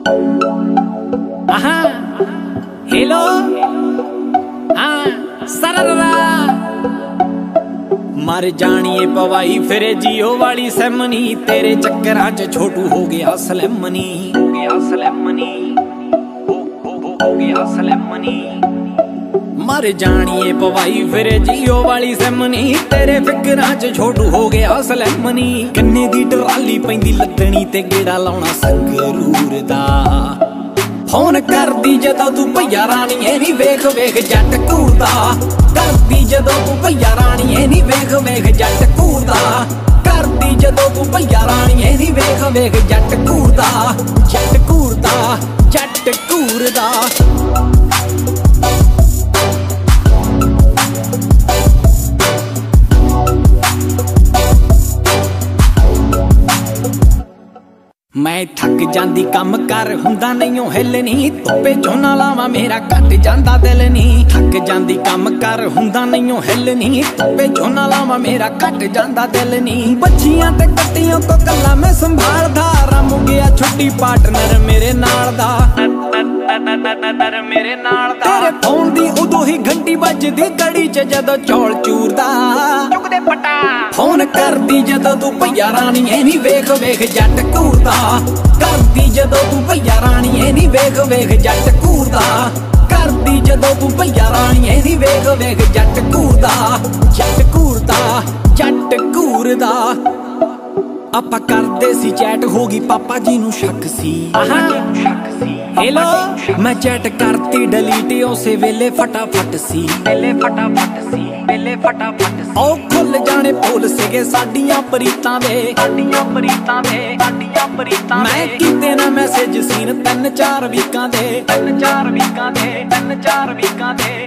आहा हेलो सररा मर जानिए पवाई फिर जियो वाली सैमनी तेरे चक्करां च छोटू हो गया सलैमनी हो गया सलैमनी हो गया सलैमनी मर जानिए पवाई फिर जियो वाली सैमनी तेरे फिकरां च छोटू हो गया सलैमनी कन्ने दी टराली पैंदी लदनी ते गेड़ा लाउणा संगरूर दा फोन करदी जदों तू भैया राणीए नी वेख वेख जट घूरदा करदी जदों तू भैया राणीए नी वेख वेख जट घूरदा करदी जदों तू भैया राणीए नी वेख वेख जट घूरदा जट घूरदा जट घूरदा मैं थक जांदी कम कर हुंदा नहीं हिलनी धुप्पे झोना लावां मेरा घट जांदा दिल नी थक जांदी कम कर हुंदा नहीं हिलनी धुप्पे झोना लावां मेरा घट जांदा दिल नी बच्चियां ते कट्टियां तो कल्ला मैं संभालदा रम गया छुट्टी पार्टनर मेरे नाल दा मेरे नाल दा तेरे फोन दी उदों ही घंटी बजदी गड़ी च जदों चौल चूरदा चुकदे पटा फोन करदी जदों तू भैया राणीए नी वेख वेख जट घूरदा करदी जदों तू भैया राणीए नी वेख वेख जट घूरदा करदी जदों तू भैया राणीए नी वेख वेख जट घूरदा जट घूरदा जट घूरदा ਆਪਾਂ ਕਰਦੇ ਸੀ ਚੈਟ ਹੋ ਗਈ ਪਾਪਾ ਜੀ ਨੂੰ ਸ਼ੱਕ ਸੀ ਹੈਲੋ ਮੈਂ ਚੈਟ ਕਰਤੀ ਡਿਲੀਟ ਉਸੇ ਵੇਲੇ ਫਟਾਫਟ ਸੀ ਵੇਲੇ ਫਟਾਫਟ ਸੀ ਵੇਲੇ ਫਟਾਫਟ ਸੀ ਉਹ ਖੁੱਲ ਜਾਣੇ ਭੁੱਲ ਸੀਗੇ ਸਾਡੀਆਂ ਪ੍ਰੀਤਾਂ ਦੇ ਸਾਡੀਆਂ ਪ੍ਰੀਤਾਂ ਦੇ ਸਾਡੀਆਂ ਪ੍ਰੀਤਾਂ ਮੈਂ ਕੀਤੇ ਨਾ ਮੈਸੇਜ ਸੀਨ 3-4 ਵੀਕਾਂ ਦੇ 3-4 ਵੀਕਾਂ ਦੇ 3-4 ਵੀਕਾਂ ਦੇ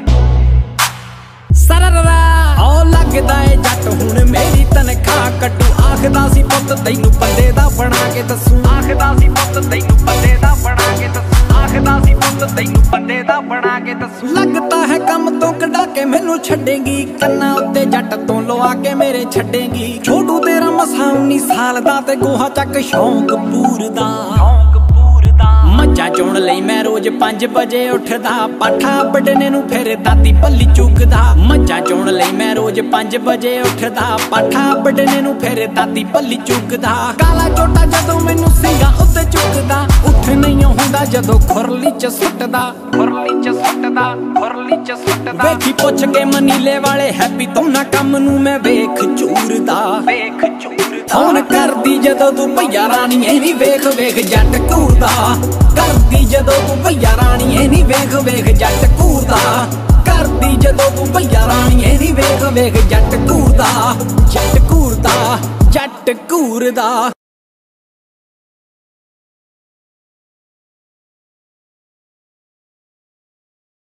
सररा ओ लगदा है जट हुण मेरी तनख्वाह कट्टू आखदा सी पुत्त तैनू बंदे दा बना के दसूं आखदा सी पुत्त तैनू बंदे दा बना के दसूं आखदा सी पुत्त तैनू बंदे दा बना के दसूं लगता है कम तो कढा के मैनू छड्डेंगी कन्ना उत्ते जट तो लवा के मेरे छड्डेंगी छोटू तेरा मसा 19 साल दा ते गोहा चक शौक पूरदा मज्जा चुन लई मैं रोज 5 बजे उठदा पाठा बडने नू फिर दाती पल्ली चुकदा मज्जा चुन लई मैं रोज 5 बजे उठदा पाठा बडने नू फिर दाती पल्ली चुकदा काला चोटा जदों मैनू सिंगा उत्ते चुकदा उठ नहीं हुंदा जदों खुरली च सुटदा खुरली च सुटदा खुरली च सुटदा वेखी पुछ के मनीले वाले हैप्पी तो ना कम नू मैं वेख चूरदा वेख चूरदा फोन करदी जदों तू भैया राणीए नी वेख वेख जट घूरदा करदी जदों तू भैया राणीए नी वेख वेख जट घूरदा करदी जदों तू भैया राणीए नी वेख वेख जट घूरदा जट घूरदा जट घूरदा।